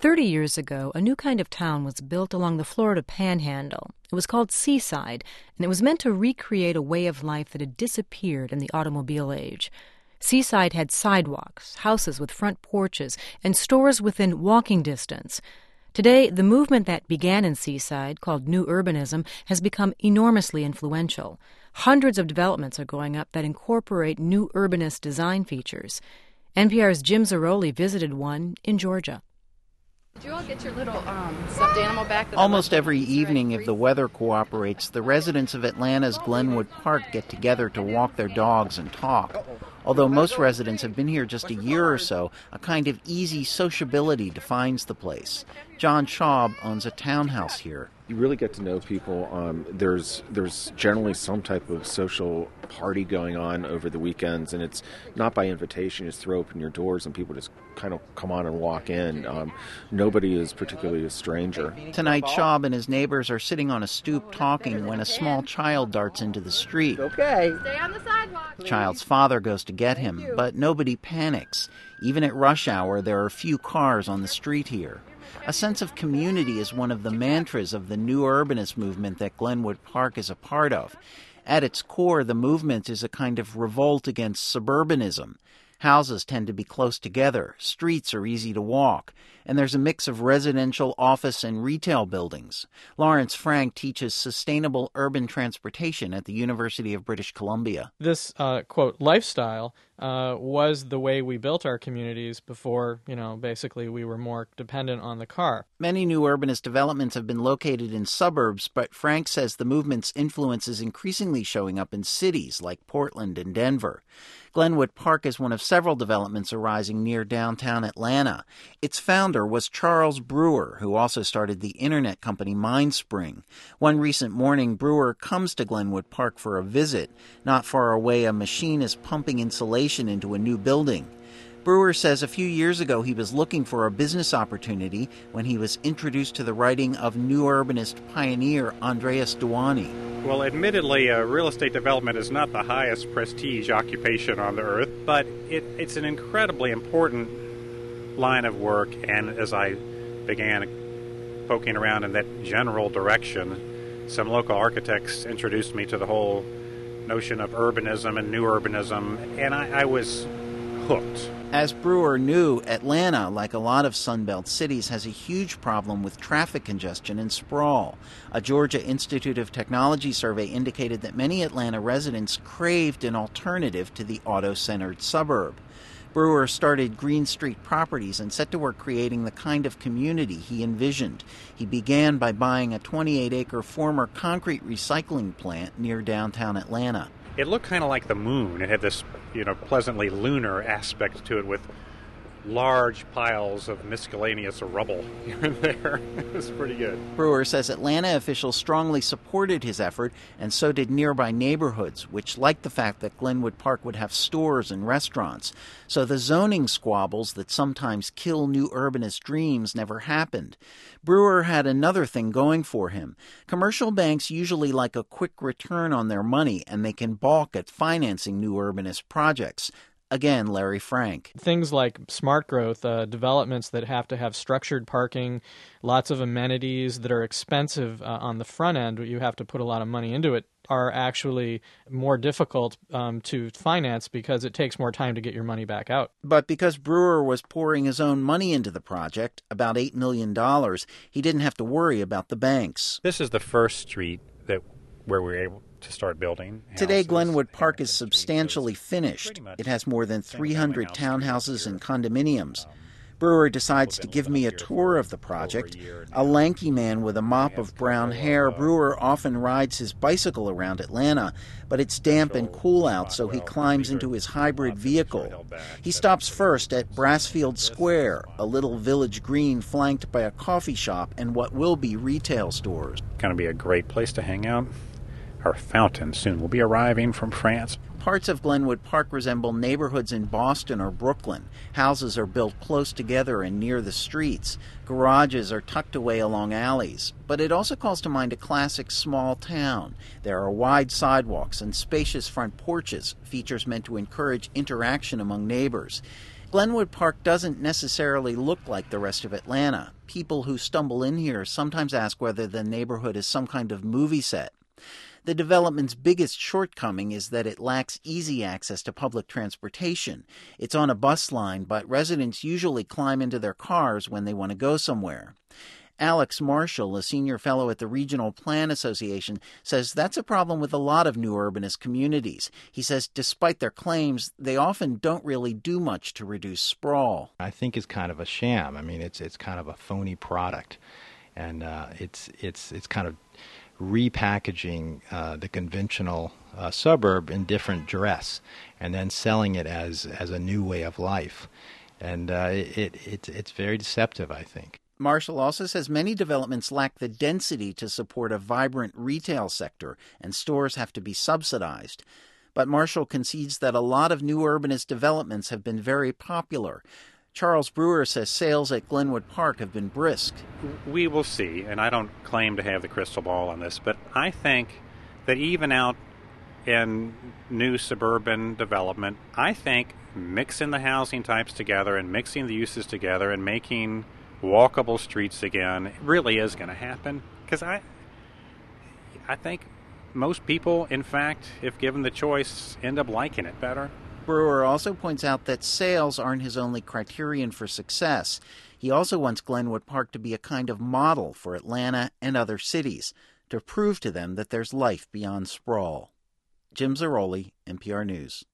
30 years ago, a new kind of town was built along the Florida Panhandle. It was called Seaside, and it was meant to recreate a way of life that had disappeared in the automobile age. Seaside had sidewalks, houses with front porches, and stores within walking distance. Today, the movement that began in Seaside, called New Urbanism, has become enormously influential. Hundreds of developments are going up that incorporate new urbanist design features. NPR's Jim Zarroli visited one in Georgia. Did you all get your little stuffed animal back? Almost every evening, if the weather cooperates, the residents of Atlanta's Glenwood Park get together to walk their dogs and talk. Although most residents have been here just a year or so, a kind of easy sociability defines the place. John Schaub owns a townhouse here. You really get to know people. There's generally some type of social party going on over the weekends, and it's not by invitation. You just throw open your doors and people just kind of come on and walk in. Nobody is particularly a stranger. Tonight, Schaub and his neighbors are sitting on a stoop talking when a small child darts into the street. Okay. Stay on the sidewalk. The child's father goes to get him, but nobody panics. Even at rush hour, there are few cars on the street here. A sense of community is one of the mantras of the new urbanist movement that Glenwood Park is a part of. At its core, the movement is a kind of revolt against suburbanism. Houses tend to be close together, streets are easy to walk, and there's a mix of residential, office, and retail buildings. Lawrence Frank teaches sustainable urban transportation at the University of British Columbia. This, quote, lifestyle was the way we built our communities before, basically we were more dependent on the car. Many new urbanist developments have been located in suburbs, but Frank says the movement's influence is increasingly showing up in cities like Portland and Denver. Glenwood Park is one of several developments arising near downtown Atlanta. Its founder was Charles Brewer, who also started the internet company Mindspring. One recent morning, Brewer comes to Glenwood Park for a visit. Not far away, a machine is pumping insulation into a new building. Brewer says a few years ago he was looking for a business opportunity when he was introduced to the writing of new urbanist pioneer Andreas Duany. Well, admittedly, real estate development is not the highest prestige occupation on the earth, but it's an incredibly important line of work, and as I began poking around in that general direction, some local architects introduced me to the whole notion of urbanism and new urbanism, and I was hooked. As Brewer knew, Atlanta, like a lot of Sunbelt cities, has a huge problem with traffic congestion and sprawl. A Georgia Institute of Technology survey indicated that many Atlanta residents craved an alternative to the auto-centered suburb. Brewer started Green Street Properties and set to work creating the kind of community he envisioned. He began by buying a 28-acre former concrete recycling plant near downtown Atlanta. It looked kind of like the moon. It had this, pleasantly lunar aspect to it with large piles of miscellaneous rubble here and there. It was pretty good. Brewer says Atlanta officials strongly supported his effort, and so did nearby neighborhoods, which liked the fact that Glenwood Park would have stores and restaurants. So the zoning squabbles that sometimes kill new urbanist dreams never happened. Brewer had another thing going for him. Commercial banks usually like a quick return on their money, and they can balk at financing new urbanist projects. Again, Larry Frank. Things like smart growth, developments that have to have structured parking, lots of amenities that are expensive on the front end, you have to put a lot of money into it, are actually more difficult to finance because it takes more time to get your money back out. But because Brewer was pouring his own money into the project, about $8 million, he didn't have to worry about the banks. This is the first street where we were able to start building houses. Today, Glenwood Park is substantially finished. It has more than 300 townhouses and condominiums. Brewer decides to give me a tour of the project. A lanky man with a mop of brown hair, Brewer often rides his bicycle around Atlanta, but it's damp and cool out, so he climbs into his hybrid vehicle. He stops first at Brassfield Square, a little village green flanked by a coffee shop and what will be retail stores. Going to be a great place to hang out. Our fountain soon will be arriving from France. Parts of Glenwood Park resemble neighborhoods in Boston or Brooklyn. Houses are built close together and near the streets. Garages are tucked away along alleys. But it also calls to mind a classic small town. There are wide sidewalks and spacious front porches, features meant to encourage interaction among neighbors. Glenwood Park doesn't necessarily look like the rest of Atlanta. People who stumble in here sometimes ask whether the neighborhood is some kind of movie set. The development's biggest shortcoming is that it lacks easy access to public transportation. It's on a bus line, but residents usually climb into their cars when they want to go somewhere. Alex Marshall, a senior fellow at the Regional Plan Association, says that's a problem with a lot of new urbanist communities. He says despite their claims, they often don't really do much to reduce sprawl. I think it's kind of a sham. I mean, it's kind of a phony product, and it's kind of repackaging the conventional suburb in different dress and then selling it as a new way of life. And it's very deceptive, I think. Marshall also says many developments lack the density to support a vibrant retail sector, and stores have to be subsidized. But Marshall concedes that a lot of new urbanist developments have been very popular. Charles Brewer says sales at Glenwood Park have been brisk. We will see, and I don't claim to have the crystal ball on this, but I think that even out in new suburban development, I think mixing the housing types together and mixing the uses together and making walkable streets again really is going to happen. Because I think most people, in fact, if given the choice, end up liking it better. Brewer also points out that sales aren't his only criterion for success. He also wants Glenwood Park to be a kind of model for Atlanta and other cities, to prove to them that there's life beyond sprawl. Jim Zaroli, NPR News.